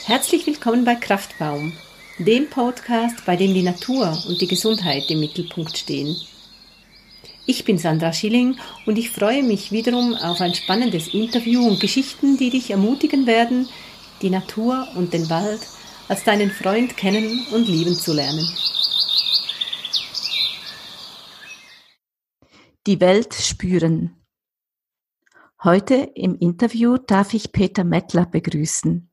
Herzlich willkommen bei Kraftbaum, dem Podcast, bei dem die Natur und die Gesundheit im Mittelpunkt stehen. Ich bin Sandra Schilling und ich freue mich wiederum auf ein spannendes Interview und Geschichten, die dich ermutigen werden, die Natur und den Wald als deinen Freund kennen und lieben zu lernen. Die Welt spüren. Heute im Interview darf ich Peter Mettler begrüßen.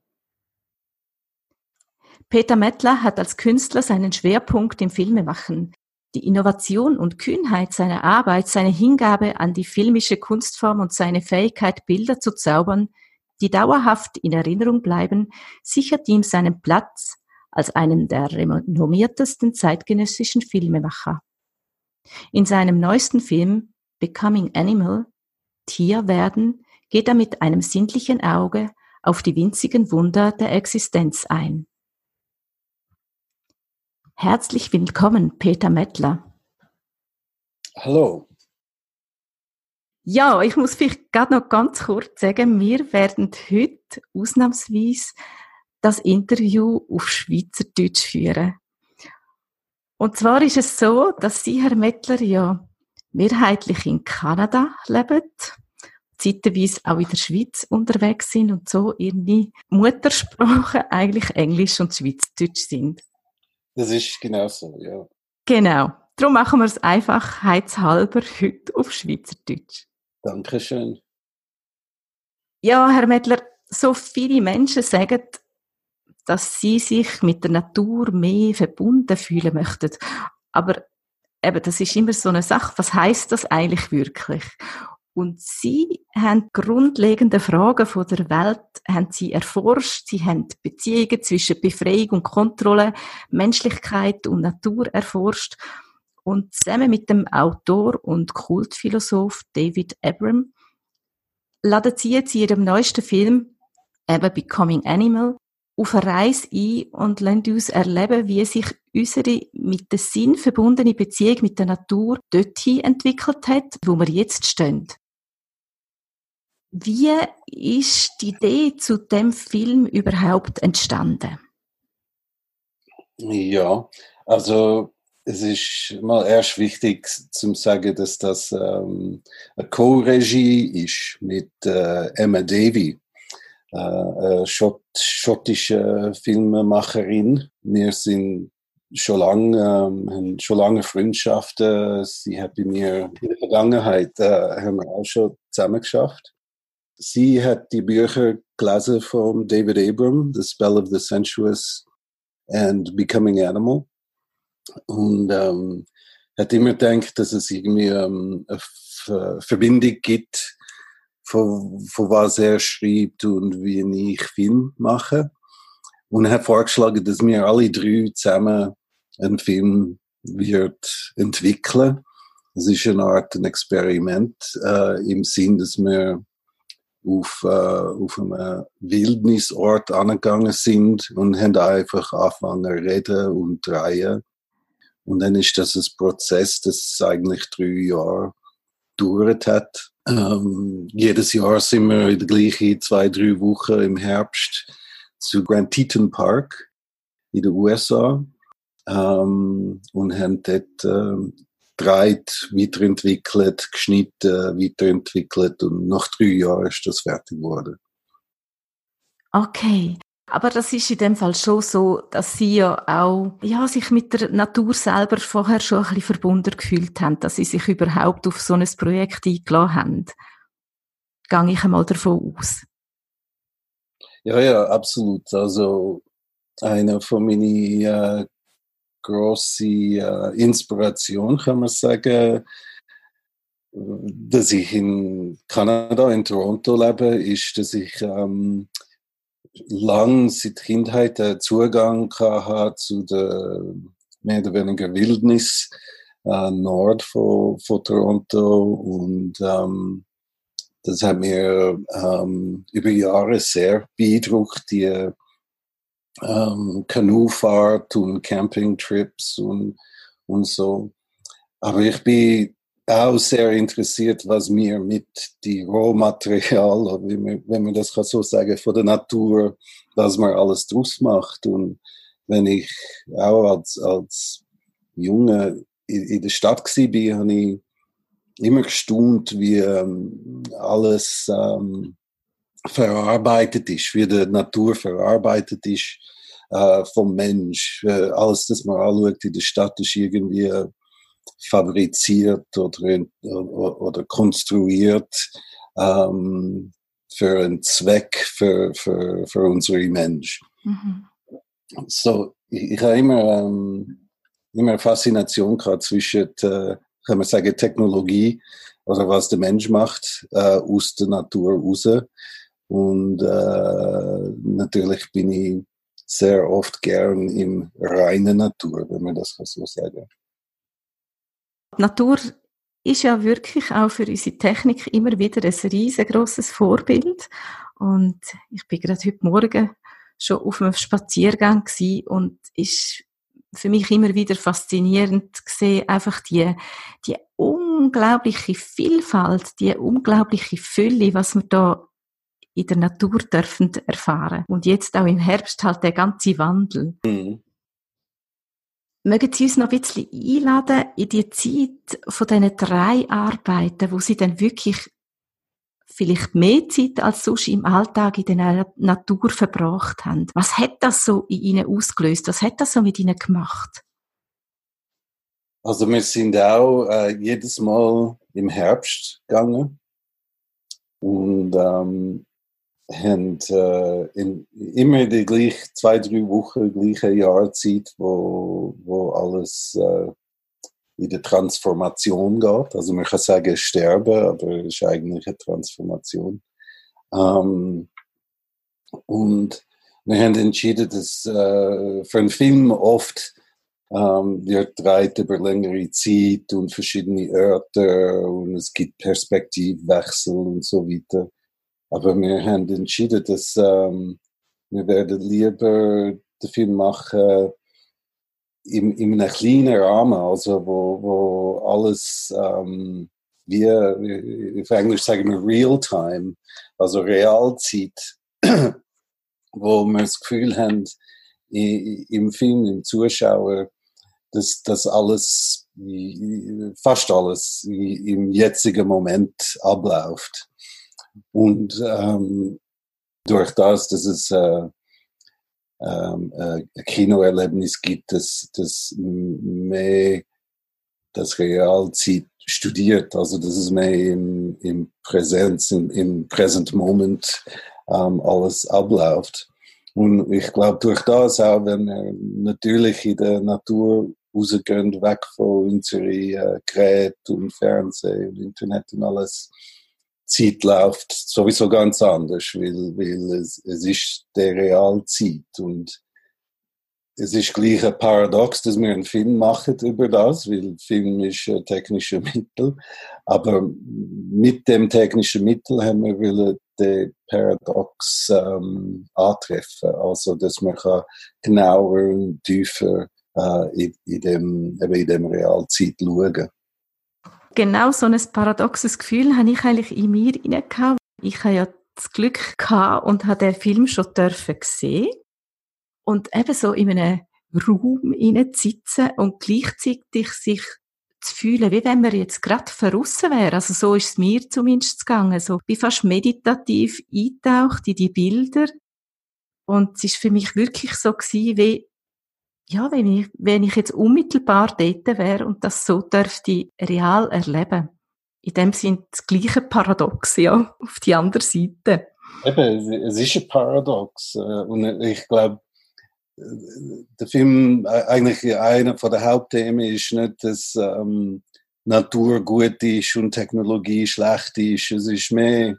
Peter Mettler hat als Künstler seinen Schwerpunkt im Filmemachen. Die Innovation und Kühnheit seiner Arbeit, seine Hingabe an die filmische Kunstform und seine Fähigkeit, Bilder zu zaubern, die dauerhaft in Erinnerung bleiben, sichert ihm seinen Platz als einen der renommiertesten zeitgenössischen Filmemacher. In seinem neuesten Film Becoming Animal, Tier werden, geht er mit einem sinnlichen Auge auf die winzigen Wunder der Existenz ein. Herzlich willkommen, Peter Mettler. Hallo. Ja, ich muss vielleicht gerade noch ganz kurz sagen, wir werden heute ausnahmsweise das Interview auf Schweizerdeutsch führen. Und zwar ist es so, dass Sie, Herr Mettler, ja mehrheitlich in Kanada leben, zeitweise auch in der Schweiz unterwegs sind und so Ihre Muttersprache eigentlich Englisch und Schweizerdeutsch sind. Das ist genau so, ja. Genau. Darum machen wir es einfachheitshalber heute auf Schweizerdeutsch. Dankeschön. Ja, Herr Mettler, so viele Menschen sagen, dass sie sich mit der Natur mehr verbunden fühlen möchten. Aber eben, das ist immer so eine Sache. Was heisst das eigentlich wirklich? Und Sie haben grundlegende Fragen von der Welt, haben Sie erforscht. Sie haben Beziehungen zwischen Befreiung und Kontrolle, Menschlichkeit und Natur erforscht. Und zusammen mit dem Autor und Kultphilosoph David Abram laden Sie jetzt in Ihrem neuesten Film, eben Becoming Animal, auf eine Reise ein und lassen uns erleben, wie sich unsere mit dem Sinn verbundene Beziehung mit der Natur dorthin entwickelt hat, wo wir jetzt stehen. Wie ist die Idee zu dem Film überhaupt entstanden? Ja, also es ist mal erst wichtig zu sagen, dass das eine Co-Regie ist mit Emma Davey, schottische Filmemacherin. Wir sind haben schon lange Freundschaften. Sie hat bei mir in der Vergangenheit haben wir auch schon zusammen geschafft. Sie hat die Bücher gelesen von David Abram, The Spell of the Sensuous and Becoming Animal. Und hat immer gedacht, dass es irgendwie eine Verbindung gibt, von was er schreibt und wie ich Film mache. Und er hat vorgeschlagen, dass wir alle drei zusammen einen Film wird entwickeln. Es ist eine Art ein Experiment im Sinn, dass wir auf einem Wildnisort angegangen sind und haben einfach angefangen zu reden und drehen. Und dann ist das ein Prozess, das eigentlich 3 Jahre gedauert hat. Jedes Jahr sind wir in der gleichen 2-3 Wochen im Herbst zu Grand Teton Park in den USA und haben dort gedreht, weiterentwickelt, geschnitten, weiterentwickelt und nach 3 Jahren ist das fertig geworden. Okay, aber das ist in dem Fall schon so, dass Sie ja auch sich mit der Natur selber vorher schon ein bisschen verbunden gefühlt haben, dass Sie sich überhaupt auf so ein Projekt eingeladen haben. Gehe ich einmal davon aus. Ja, absolut. Also eine von meinen große Inspiration, kann man sagen, dass ich in Kanada, in Toronto lebe, ist, dass ich lang seit Kindheit Zugang hatte zu der mehr oder weniger Wildnis Nord von Toronto und das hat mir über Jahre sehr beeindruckt, die Kanufahrt und Campingtrips und so. Aber ich bin auch sehr interessiert, was wir mit die Rohmaterial, oder wenn man das so sagen kann, von der Natur, was man alles draus macht. Und wenn ich auch als Junge in der Stadt war, habe ich immer gestaunt, wie alles verarbeitet ist, wie die Natur verarbeitet ist vom Mensch. Alles, das man anschaut in der Stadt, ist irgendwie fabriziert oder konstruiert für einen Zweck für unsere Menschen. Mhm. So, ich habe immer eine Faszination gehabt zwischen, kann man sagen, Technologie oder was der Mensch macht aus der Natur raus. Und natürlich bin ich sehr oft gern in reiner Natur, wenn man das so sagen kann. Die Natur ist ja wirklich auch für unsere Technik immer wieder ein riesengroßes Vorbild. Und ich bin gerade heute Morgen schon auf einem Spaziergang gewesen und ist für mich immer wieder faszinierend gesehen, einfach die unglaubliche Vielfalt, die unglaubliche Fülle, was wir da in der Natur dürfen erfahren. Und jetzt auch im Herbst halt der ganze Wandel. Mhm. Mögen Sie uns noch ein bisschen einladen in die Zeit von diesen 3 Arbeiten, wo Sie dann wirklich vielleicht mehr Zeit als sonst im Alltag in der Natur verbracht haben? Was hat das so in Ihnen ausgelöst? Was hat das so mit Ihnen gemacht? Also wir sind auch jedes Mal im Herbst gegangen und haben immer die gleich 2-3 Wochen, gleiche Jahrzeit, wo alles in der Transformation geht. Also man kann sagen sterben, aber es ist eigentlich eine Transformation. Und wir haben entschieden, dass für einen Film oft wird dreht über längere Zeit und verschiedene Orte und es gibt Perspektivwechsel und so weiter. Aber wir haben entschieden, dass wir werden lieber den Film machen in einem kleinen Rahmen, also wo alles wie auf Englisch sagen wir Real-Time, also Realzeit, wo wir das Gefühl haben, im Film, im Zuschauer, dass das alles, fast alles im jetzigen Moment abläuft. Und durch das, dass es ein Kinoerlebnis gibt, das mehr das Realzeit studiert, also dass es mehr im Präsenz, im Present Moment alles abläuft. Und ich glaube, durch das auch, wenn wir natürlich in der Natur rausgehen, weg von unseren Geräten und Fernsehen und Internet und alles, Zeit läuft sowieso ganz anders, weil es ist der Realzeit und es ist gleich ein Paradox, dass wir einen Film machen über das, weil Film ist ein technisches Mittel, aber mit dem technischen Mittel haben wir wollen den Paradox antreffen, also dass man genauer und tiefer in dem Realzeit schauen kann. Genau so ein paradoxes Gefühl habe ich eigentlich in mir inne gehabt. Ich habe ja das Glück gehabt und habe den Film schon sehen und eben so in einem Raum zu sitzen und gleichzeitig sich zu fühlen, wie wenn man jetzt gerade verrissen wäre. Also so ist es mir zumindest gegangen. So, ich bin fast meditativ eingetaucht in die Bilder und es ist für mich wirklich so gewesen, wie ja, wenn ich jetzt unmittelbar dort wäre und das so dürfte real erleben. In dem sind das gleiche Paradox, ja, auf die andere Seite. Eben, es ist ein Paradox. Und ich glaube, der Film, eigentlich einer von der Hauptthemen ist nicht, dass Natur gut ist und Technologie schlecht ist. Es ist mehr,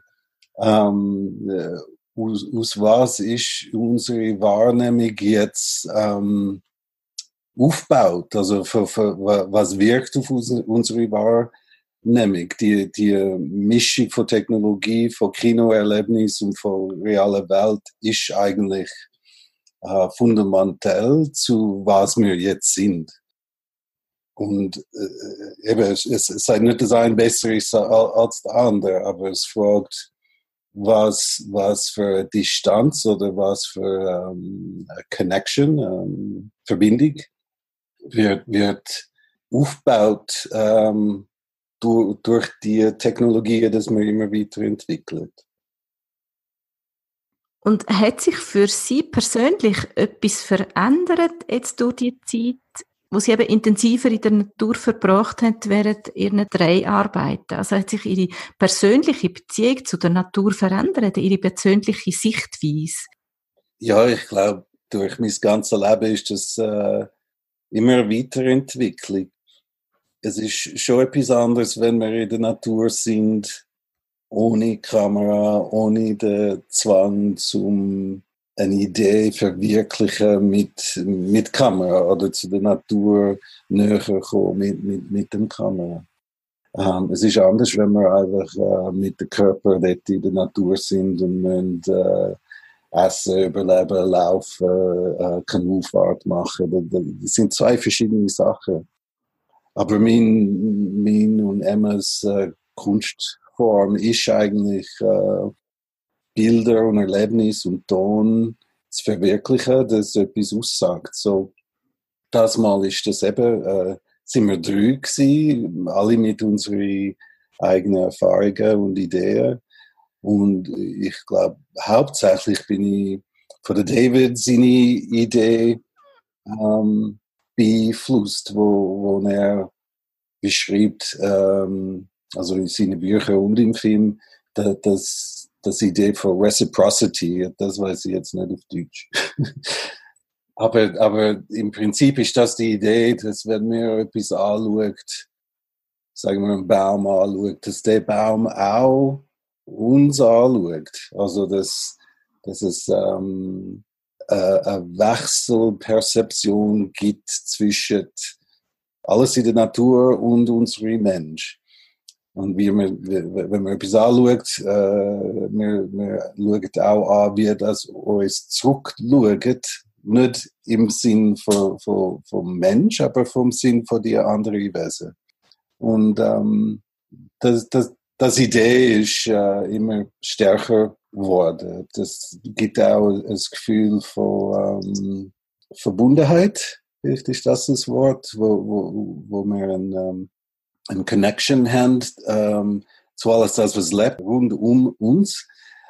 aus was ist unsere Wahrnehmung jetzt aufgebaut? Also was wirkt auf unsere Wahrnehmung? Die Mischung von Technologie, von Kinoerlebnis und von realer Welt ist eigentlich fundamental zu was wir jetzt sind. Und eben, es sei nicht das ein besser ist als der andere, aber es fragt, was für Distanz oder was für Connection, Verbindung wird aufgebaut durch die Technologien, dass man immer weiterentwickelt. Und hat sich für Sie persönlich etwas verändert jetzt durch die Zeit, wo Sie eben intensiver in der Natur verbracht haben während Ihren Dreharbeiten? Also hat sich Ihre persönliche Beziehung zu der Natur verändert, Ihre persönliche Sichtweise? Ja, ich glaube, durch mein ganzes Leben ist das immer eine Weiterentwicklung. Es ist schon etwas anderes, wenn wir in der Natur sind, ohne Kamera, ohne den Zwang zum eine Idee verwirklichen mit Kamera oder zu der Natur näher kommen mit dem Kamera. Es ist anders, wenn wir einfach mit dem Körper dort in der Natur sind und müssen essen, überleben, laufen, Kanufahrt machen. Das sind zwei verschiedene Sachen. Aber mein und Emmas Kunstform ist eigentlich Bilder und Erlebnis und Ton zu verwirklichen, das etwas aussagt. So, das Mal ist das eben, sind wir 3 gewesen, alle mit unseren eigenen Erfahrungen und Ideen. Und ich glaube, hauptsächlich bin ich von der David seine Idee beeinflusst, wo er beschreibt, also in seinen Büchern und im Film, das Idee von Reciprocity, das weiß ich jetzt nicht auf Deutsch. aber im Prinzip ist das die Idee, dass wenn man etwas anschaut, sagen wir einen Baum anschaut, dass der Baum auch uns anschaut. Also dass es eine Wechselperzeption gibt zwischen alles in der Natur und unserem Mensch. Und wenn man etwas anschaut, wir schauen auch an, wie das uns zurückschaut, nicht im Sinn vom Mensch, aber vom Sinn von den anderen Wesen. Und das Idee ist immer stärker geworden. Das gibt auch ein Gefühl von Verbundenheit, vielleicht ist das Wort, wo wir eine Connection haben zu alles das, was lebt rund um uns.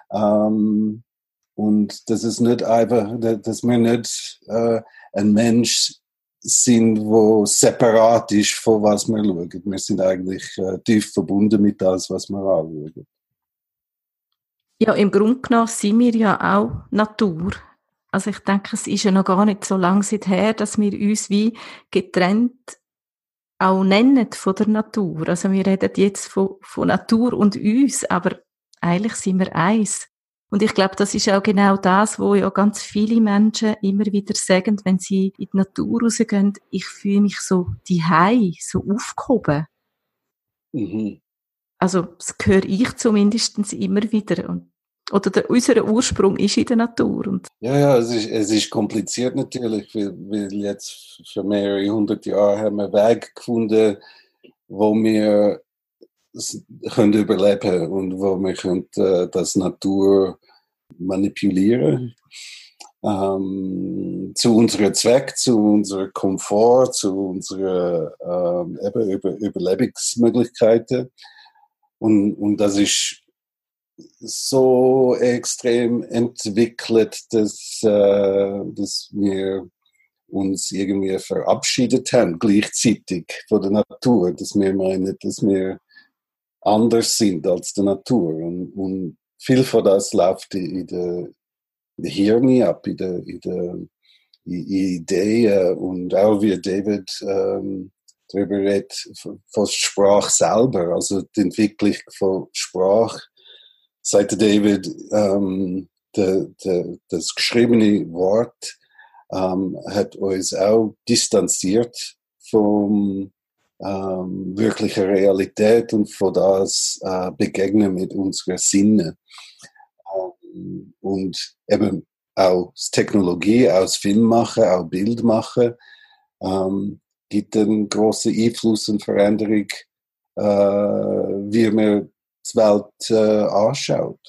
Und das ist nicht einfach, dass wir nicht ein Mensch sind, wo separat ist von was wir schauen. Wir sind eigentlich tief verbunden mit das, was wir anschauen. Ja, im Grunde genommen sind wir ja auch Natur. Also ich denke, es ist ja noch gar nicht so lange seither, dass wir uns wie getrennt auch nennen von der Natur. Also wir reden jetzt von Natur und uns, aber eigentlich sind wir eins. Und ich glaube, das ist auch genau das, wo ja ganz viele Menschen immer wieder sagen, wenn sie in die Natur rausgehen, ich fühle mich so daheim, so aufgehoben. Mhm. Also das höre ich zumindest immer wieder. Oder unser Ursprung ist in der Natur. Und Ja, es ist kompliziert natürlich, weil jetzt für mehrere 100 Jahre haben wir einen Weg gefunden, wo wir können überleben und wo wir können das Natur manipulieren zu unserem Zweck, zu unserem Komfort, zu unseren Überlebensmöglichkeiten. Und das ist so extrem entwickelt, dass wir uns irgendwie verabschiedet haben, gleichzeitig von der Natur, dass wir meinen, dass wir anders sind als die Natur. Und viel von das läuft in der Hirn ab, in der Idee und auch wie David darüber redet, von Sprache selber, also die Entwicklung von Sprache, sagt David, das geschriebene Wort hat uns auch distanziert vom wirklichen Realität und von das Begegnen mit unseren Sinnen. Und eben auch Technologie, auch Film machen, auch Bild machen, gibt einen grossen Einfluss und Veränderung, wie man die Welt anschaut.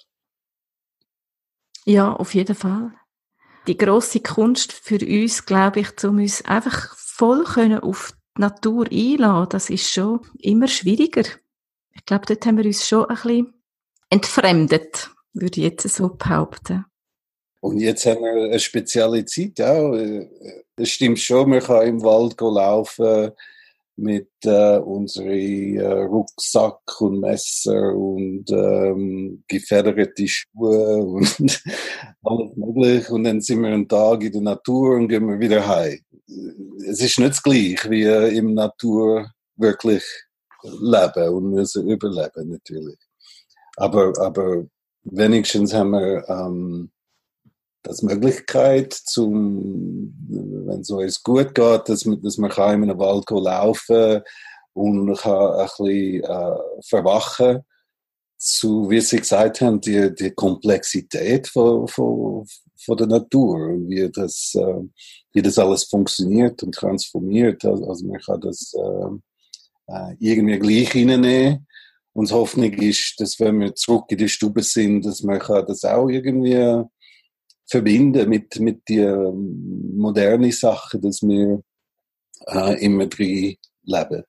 Ja, auf jeden Fall. Die grosse Kunst für uns, glaube ich, um uns einfach voll können auf die Natur einlassen, das ist schon immer schwieriger. Ich glaube, dort haben wir uns schon ein bisschen entfremdet, würde ich jetzt so behaupten. Und jetzt haben wir eine spezielle Zeit auch. Es stimmt schon, man kann im Wald laufen mit unseren Rucksack und Messer und gefederte Schuhe und alles mögliche. Und dann sind wir einen Tag in der Natur und gehen wir wieder heim. Es ist nicht das Gleiche wie im Natur wirklich leben und müssen überleben natürlich. Aber wenigstens haben wir das Möglichkeit, wenn es uns gut geht, dass man kann in einem Wald laufen und kann ein bisschen verwachen zu, wie Sie gesagt haben, die Komplexität von der Natur und wie das alles funktioniert und transformiert. Also man kann das irgendwie gleich reinnehmen. Und die Hoffnung ist, dass wenn wir zurück in die Stube sind, dass man das auch irgendwie verbinden mit die modernen Sachen, dass wir immer drin leben.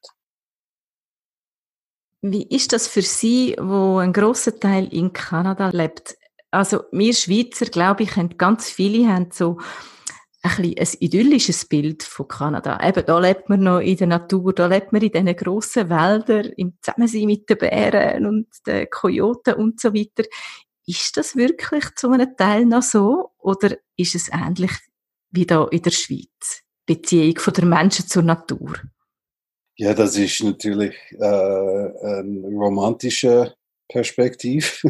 Wie ist das für Sie, wo ein grosser Teil in Kanada lebt? Also wir Schweizer, glaube ich, haben ganz viele haben so ein idyllisches Bild von Kanada. Eben, da lebt man noch in der Natur, da lebt man in diesen grossen Wäldern, im Zusammensein mit den Bären und den Kojoten und so weiter. Ist das wirklich zu einem Teil noch so? Oder ist es ähnlich wie da in der Schweiz? Beziehung von der Menschen zur Natur? Ja, das ist natürlich ein romantischer Perspektiv.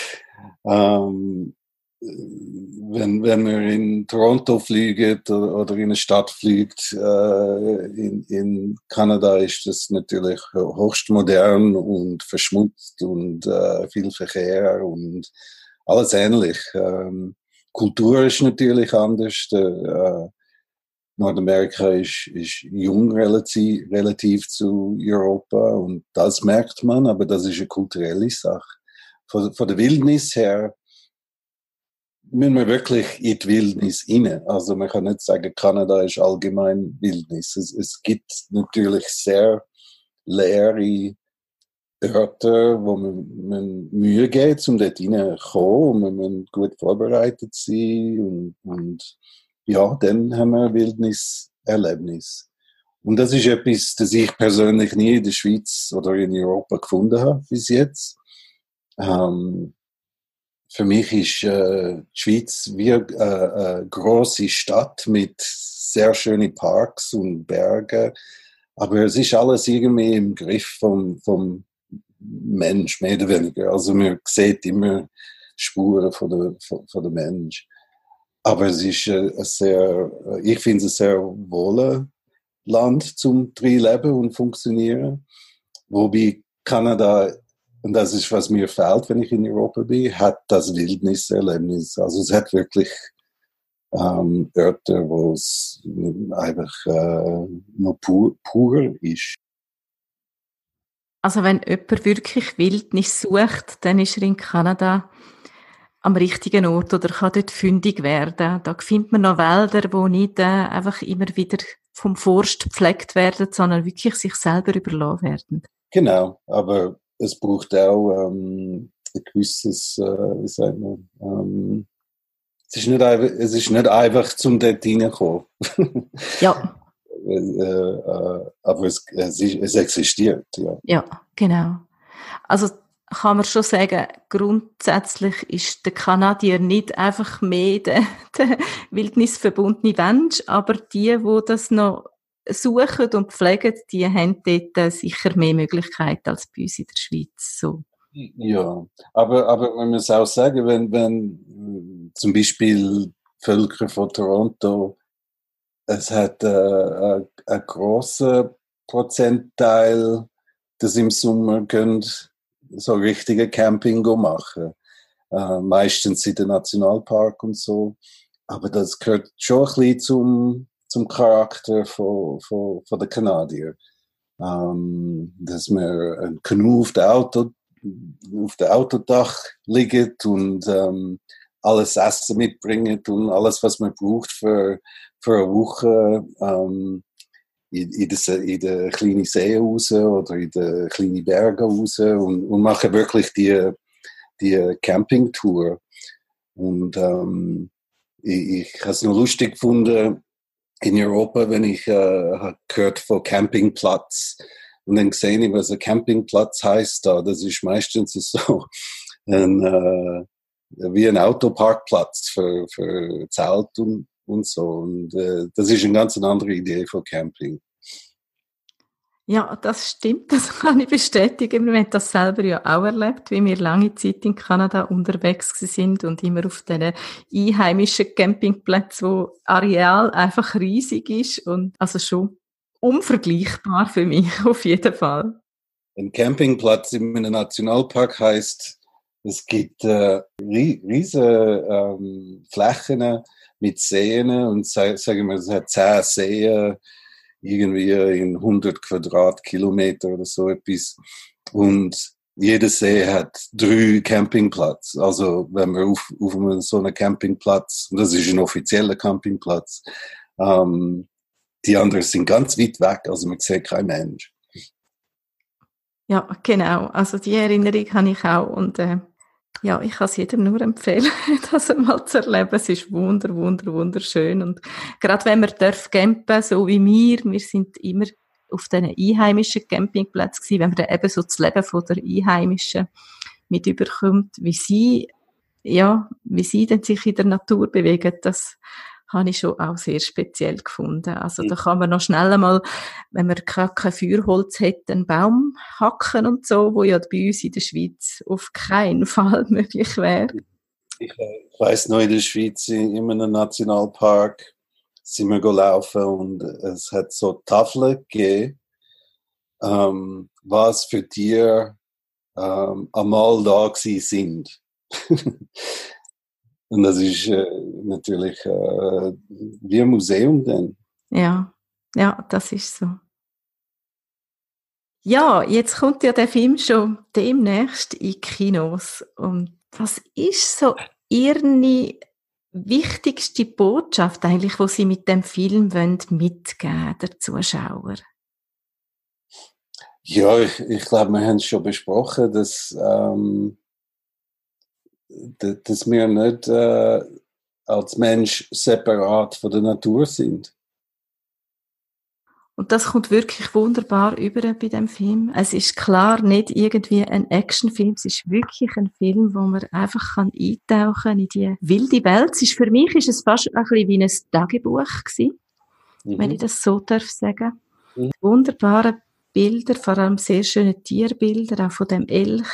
Wenn wir in Toronto fliegen oder in eine Stadt fliegt, in Kanada ist das natürlich höchst modern und verschmutzt und viel Verkehr und alles ähnlich. Kultur ist natürlich anders. Nordamerika ist jung relativ zu Europa und das merkt man, aber das ist eine kulturelle Sache. Von der Wildnis her müssen wir wirklich in die Wildnis rein. Also man kann nicht sagen, Kanada ist allgemein Wildnis. Es gibt natürlich sehr leere Orte, wo man Mühe geht, um dort reinzukommen. Man muss gut vorbereitet sein und ja, dann haben wir ein Wildniserlebnis. Und das ist etwas, das ich persönlich nie in der Schweiz oder in Europa gefunden habe bis jetzt. Für mich ist die Schweiz wie eine grosse Stadt mit sehr schönen Parks und Bergen, aber es ist alles irgendwie im Griff vom Mensch, mehr oder weniger. Also man sieht immer Spuren von der Mensch. Aber es ist ich finde es ein sehr wohles Land zum drin leben und funktionieren. Wobei Kanada, und das ist, was mir fehlt, wenn ich in Europa bin, hat das Wildniserlebnis. Also es hat wirklich Orte, wo es einfach nur pur ist. Also wenn jemand wirklich Wildnis sucht, dann ist er in Kanada am richtigen Ort oder kann dort fündig werden. Da findet man noch Wälder, die nicht einfach immer wieder vom Forst gepflegt werden, sondern wirklich sich selber überlassen werden. Genau, aber es braucht auch ein gewisses, wie sagt man, es ist nicht einfach zum dort reinkommen. Ja. Aber es existiert, ja. Ja, genau. Also kann man schon sagen, grundsätzlich ist der Kanadier nicht einfach mehr der wildnisverbundene Mensch, aber die das noch suchen und pflegen, die haben dort sicher mehr Möglichkeiten als bei uns in der Schweiz. So. Ja, aber man muss auch sagen, wenn zum Beispiel Völker von Toronto, es hat einen grossen Prozentteil, das im Sommer gehen, so richtige Camping machen. Meistens in den Nationalpark und so. Aber das gehört schon ein bisschen zum Charakter von den Kanadier. Dass wir ein Kanu auf dem Autodach liegt und alles Essen mitbringt und alles, was man braucht für eine Woche in den kleinen See raus oder in den kleinen Bergen raus und machen wirklich die Campingtour. Und ich habe es noch lustig gefunden, in Europa, wenn ich gehört von Campingplatz und dann gesehen habe, was ein Campingplatz heißt da, das ist meistens so wie ein Autoparkplatz für Zelt und so. Und das ist eine ganz andere Idee von Camping. Ja, das stimmt, das kann ich bestätigen. Wir haben das selber ja auch erlebt, wie wir lange Zeit in Kanada unterwegs sind und immer auf diesen einheimischen Campingplätzen, wo Areal einfach riesig ist und also schon unvergleichbar für mich, auf jeden Fall. Ein Campingplatz in einem Nationalpark heißt, es gibt riesige Flächen mit Seen und sagen wir, es hat 10 Seen, irgendwie in 100 Quadratkilometer oder so etwas. Und jeder See hat 3 Campingplätze. Also wenn wir auf so einem Campingplatz, und das ist ein offizieller Campingplatz, die anderen sind ganz weit weg, also man sieht keinen Mensch. Ja, genau. Also die Erinnerung habe ich auch und ja, ich kann es jedem nur empfehlen, das einmal zu erleben. Es ist wunderschön und gerade wenn man campen, so wie wir sind immer auf diesen einheimischen Campingplätzen gewesen, wenn man dann eben so das Leben von der Einheimischen mit überkommt, wie sie dann sich in der Natur bewegen, das habe ich schon auch sehr speziell gefunden. Also da kann man noch schnell einmal, wenn man kein Feuerholz hat, einen Baum hacken und so, wo ja bei uns in der Schweiz auf keinen Fall möglich wäre. Ich weiss noch, in der Schweiz, in einem Nationalpark, sind wir gelaufen und es hat so Tafeln gegeben, was für Tiere einmal da gewesen sind. Und das ist natürlich wie ein Museum dann. Ja, das ist so. Ja, jetzt kommt ja der Film schon demnächst in Kinos. Und was ist so Ihre wichtigste Botschaft eigentlich, die Sie mit dem Film mitgeben wollen, der Zuschauer? Ja, ich glaube, wir haben es schon besprochen, dass wir nicht als Mensch separat von der Natur sind. Und das kommt wirklich wunderbar über bei dem Film. Es ist klar nicht irgendwie ein Actionfilm, es ist wirklich ein Film, wo man einfach eintauchen kann in die wilde Welt. Für mich ist es fast ein bisschen wie ein Tagebuch gewesen, wenn ich das so darf sagen. Wunderbare Bilder, vor allem sehr schöne Tierbilder, auch von dem Elch.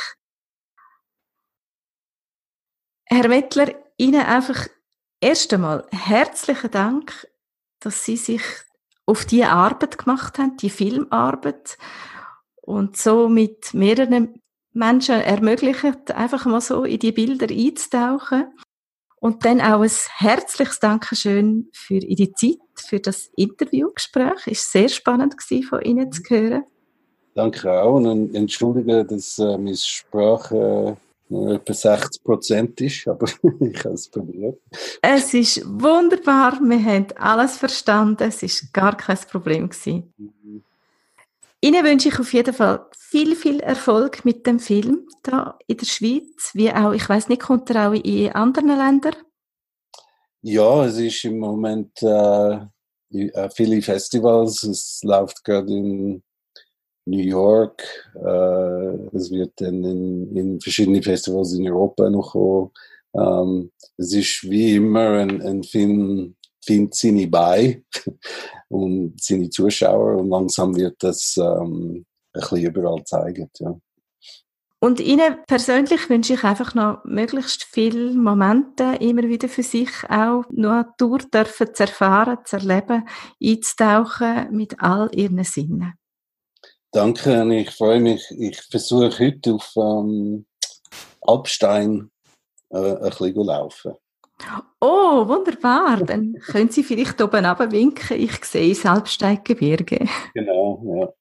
Herr Wettler, Ihnen einfach erst einmal herzlichen Dank, dass Sie sich auf die Arbeit gemacht haben, die Filmarbeit, und so mit mehreren Menschen ermöglicht, einfach mal so in die Bilder einzutauchen. Und dann auch ein herzliches Dankeschön für Ihre Zeit, für das Interviewgespräch. Es war sehr spannend gewesen, von Ihnen zu hören. Danke auch und entschuldige, dass meine Sprache nur etwa 60% ist, aber ich habe es probiert. Es ist wunderbar, wir haben alles verstanden, es war gar kein Problem gewesen. Ihnen wünsche ich auf jeden Fall viel Erfolg mit dem Film da in der Schweiz, wie auch, ich weiss nicht, kommt er auch in anderen Ländern? Ja, es ist im Moment viele Festivals, es läuft gerade in New York, es wird dann in verschiedene Festivals in Europa noch kommen. Es ist wie immer ein Film findet seine bei und seine Zuschauer und langsam wird das ein bisschen überall zeigen. Ja. Und Ihnen persönlich wünsche ich einfach noch möglichst viele Momente immer wieder für sich auch Natur dürfen zu erfahren, zu erleben, einzutauchen mit all Ihren Sinnen. Danke, und ich freue mich. Ich versuche heute auf Alpstein ein bisschen zu laufen. Oh, wunderbar. Dann können Sie vielleicht oben runter winken. Ich sehe das Alpsteigebirge. Genau, ja.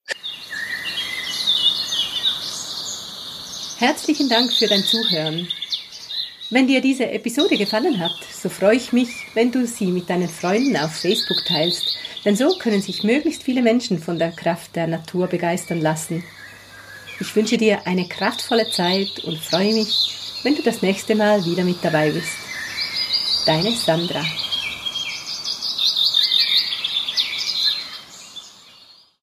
Herzlichen Dank für dein Zuhören. Wenn dir diese Episode gefallen hat, so freue ich mich, wenn du sie mit deinen Freunden auf Facebook teilst, denn so können sich möglichst viele Menschen von der Kraft der Natur begeistern lassen. Ich wünsche dir eine kraftvolle Zeit und freue mich, wenn du das nächste Mal wieder mit dabei bist. Deine Sandra.